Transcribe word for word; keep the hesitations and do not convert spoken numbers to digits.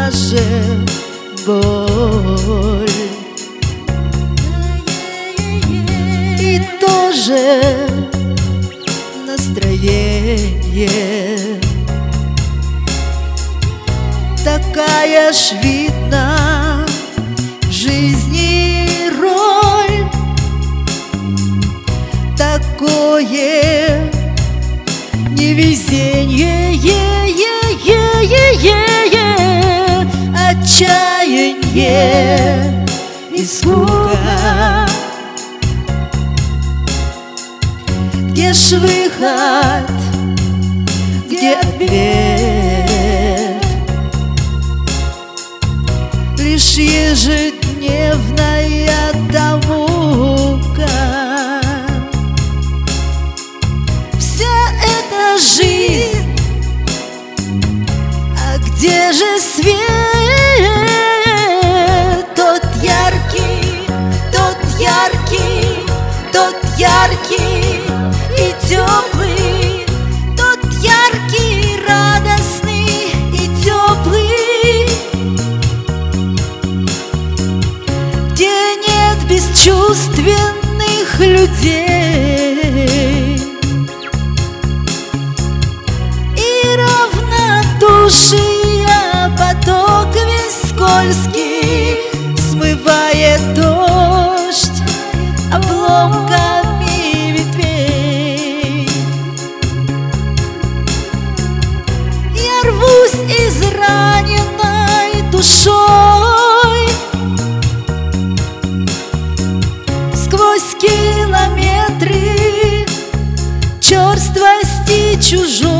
же боль. И тоже настроение. Такая ж видна в жизни роль, такое невезение, отчаяние и скука. Где ж выход, где ответ? Лишь ежедневная домука. Вся эта жизнь, а где же свет? Тот яркий, тот яркий, тот яркий и теплый, тот яркий, радостный и теплый, где нет бесчувственных людей и равнодушие поток весь скользкий смывает дождь обломками ветвей. Я рвусь израненной душой сквозь километры черствости чужой.